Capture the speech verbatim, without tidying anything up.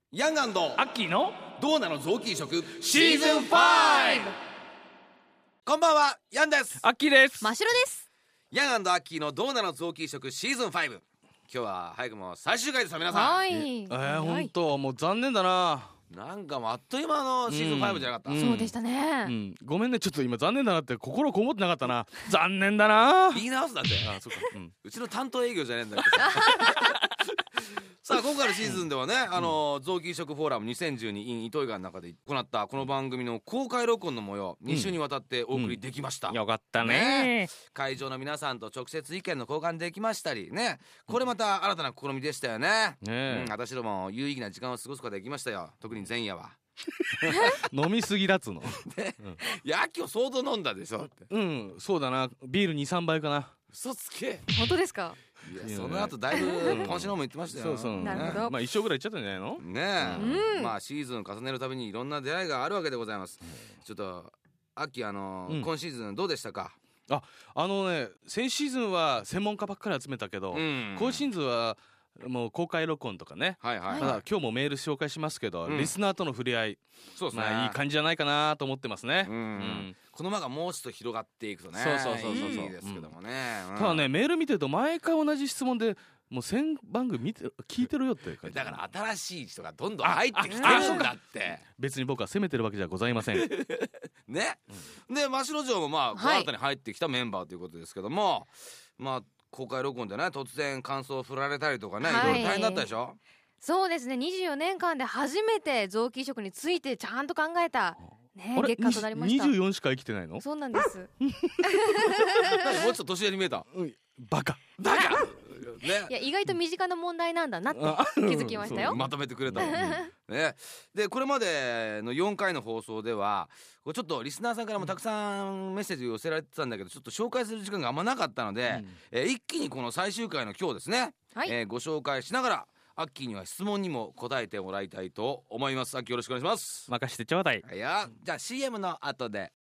ヤング&アッキーのドーナの臓器移植シーズンファイブ。 こんばんは、ヤンです。 アッキーです。 真っ白です。 ヤン&アッキーのドーナの臓器移植シーズンファイブ、今日は早くも最終回ですよ皆さん。 はい。 えー、ほんともう残念だな。 なんかもうあっという間のシーズンファイブじゃなかった、 うんそうでしたね、 うん、ごめんね、ちょっと今残念だなって心こもってなかったな。残念だな。 言い直すだって。 あ、そうか、うん、 うちの担当営業じゃねえんだけどささあ今回のシーズンではね、あの臓器移植フォーラムにせんじゅうに in 糸魚川の中で行ったこの番組の公開録音の模様、に週にわたってお送りできました、 よかったね。 会場の皆さんと直接意見の交換できましたりね、これまた新たな試みでしたよね。 ねえ、 うん、私ども有意義な時間を過ごすことができましたよ、特に前夜は。 飲みすぎだっつの。 いや、今日相当飲んだでしょって。 うん、そうだな、ビール にさんばいかな。 嘘つけ。 本当ですか。 いや、その後だいぶポンシノも言ってましたよ。 そうそう、 なるほど、 まあ一生ぐらいいっちゃったんじゃないのねえ、 うん、 まあシーズンを重ねるたびにいろんな出会いがあるわけでございます。ちょっとアッキー、あのーうん、 今シーズンどうでしたか。 あ、あのね、先シーズンは専門家ばっかり集めたけど、 うん、 今シーズンはもう公開録音とかね、 はいはい、はい、 ただ今日もメール紹介しますけど、うん、リスナーとの触れ合い、 そうですね、 まあいい感じじゃないかなと思ってますね、 うんうん、この輪がもうちょっと広がっていくとね、 そうそうそうそう、 いいですけどもね、うん、 ただね、メール見てると毎回同じ質問でもうせんばんぐみ見て聞いてるよって感じ。 だから新しい人がどんどん入ってきてるんだって。 別に僕は責めてるわけじゃございませんね、うん、で真白城もまあ、はい、新たに入ってきたメンバーということですけども、まあ公開録音でね突然感想を振られたりとかね、はい、いろいろ大変だったでしょ。 そうですね、にじゅうよねんかんで初めて臓器移植についてちゃんと考えた、ね、月間となりました。 にじゅうよんしか生きてないの。 そうなんですもうちょっと年上に見えた、 うん、バカバカね、いや意外と身近な問題なんだなって気づきましたよ。 まとめてくれた、ね、でこれまでのよんかいの放送ではちょっとリスナーさんからもたくさんメッセージを寄せられてたんだけど、ちょっと紹介する時間があんまなかったので、うん、えー、一気にこの最終回の今日ですね、はい、えー、ご紹介しながらアッキーには質問にも答えてもらいたいと思います。アッキーよろしくお願いします。 任してちょうだい。 いや、じゃあ シーエム の後で。